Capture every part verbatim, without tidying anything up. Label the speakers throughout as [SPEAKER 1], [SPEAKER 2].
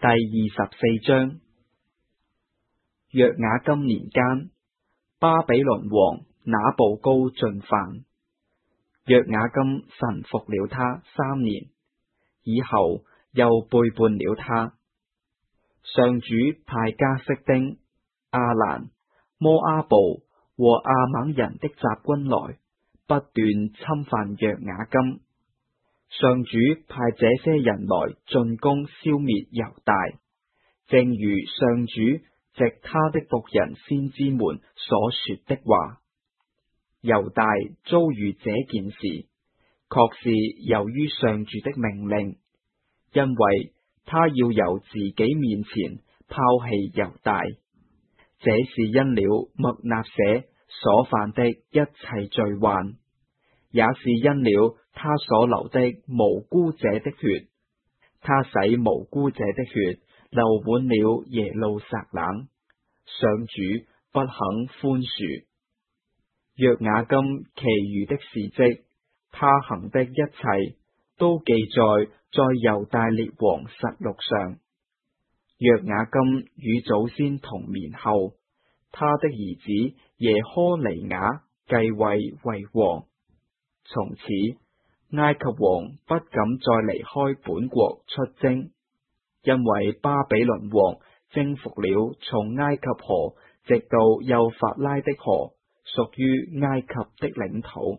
[SPEAKER 1] 第二十四章。約雅金年間，巴比倫王那布高進犯，約雅金臣服了他三年，以後又背叛了他。上主派加色丁、亞蘭、摩阿布和亞瑪人的雜軍來，不斷侵犯約雅金。上主派這些人來進攻消滅猶大，正如上主藉他的僕人先知們所說的話。猶大遭遇這件事，確是由於上主的命令，因為他要由自己面前拋棄猶大，這是因了默納舍所犯的一切罪患，也是因了他所流的無辜者的血，他使無辜者的血流滿了耶路撒冷，上主不肯寬恕。約雅金其餘的事蹟，他行的一切，都記載在猶大列王實錄上。約雅金與祖先同眠後，他的兒子耶苛尼雅繼位為王。從此，埃及王不敢再離開本國出征，因為巴比倫王征服了從埃及河直到幼發拉的河，屬於埃及的領土。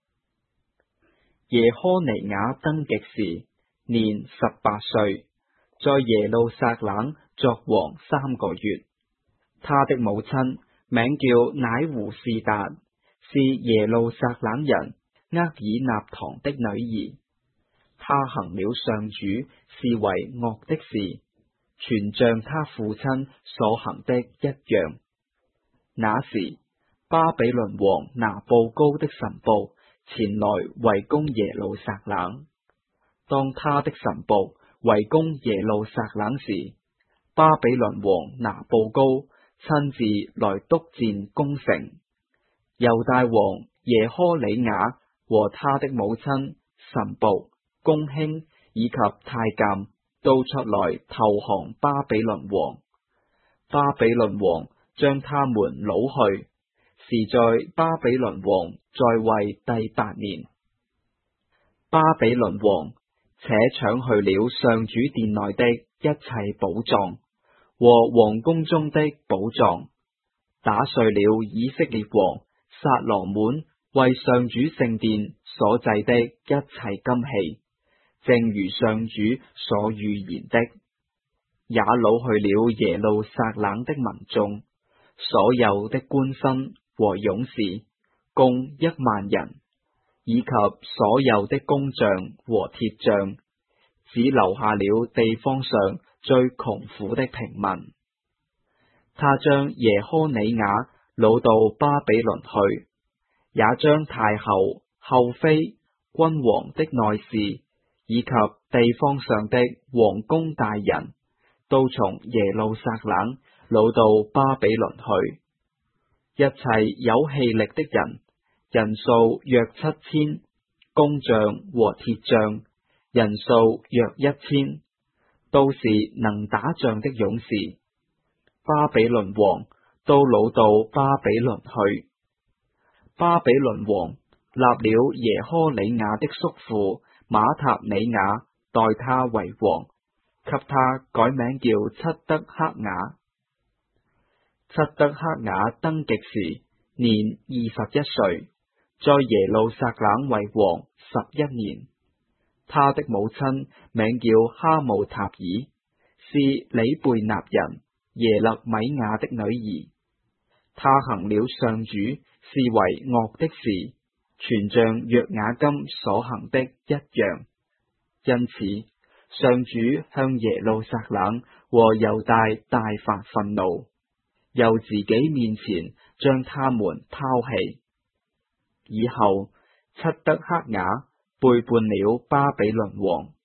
[SPEAKER 1] 耶苛尼雅登基時，年十八歲，在耶路撒冷作王三個月。他的母親名叫乃胡士達，是耶路撒冷人厄爾納堂的女兒。他行了上主視為惡的事，全像他父親所行的一樣。那時，巴比倫王拿布高的臣僕前來圍攻耶路撒冷。當他的臣僕圍攻耶路撒冷時，巴比倫王拿布高親自來督戰攻城。猶大王耶苛尼雅和他的母親、臣僕、公卿以及太監都出來投降巴比倫王。巴比倫王將他們擄去，是在巴比倫王在位第八年。巴比倫王且搶去了上主殿內的一切寶藏和王宮中的寶藏，打碎了以色列王撒羅滿為上主聖殿所製的一切金器，正如上主所預言的，也擄去了耶路撒冷的民眾，所有的官紳和勇士，共一萬人，以及所有的工匠和鐵匠，只留下了地方上最窮苦的平民。他將耶苛尼雅擄到巴比倫去，也將太后、后妃、君王的內侍，以及地方上的王公大人，都從耶路撒冷擄到巴比倫去。一切有氣力的人，人數約七千，工匠和鐵匠，人數約一千，都是能打仗的勇士。巴比倫王都擄到巴比倫去。巴比倫王立了耶苛尼雅的叔父馬塔尼雅代他為王，給他改名叫漆德克雅。漆德克雅登基時，年二十一歲，在耶路撒冷為王十一年。他的母親名叫哈姆塔爾，是里貝納人耶勒米亞的女兒。他行了上主視為惡的事，全像約雅金所行的一樣。因此，上主向耶路撒冷和猶大大發憤怒，由自己面前將他們拋棄。以後，漆德克雅背叛了巴比倫王。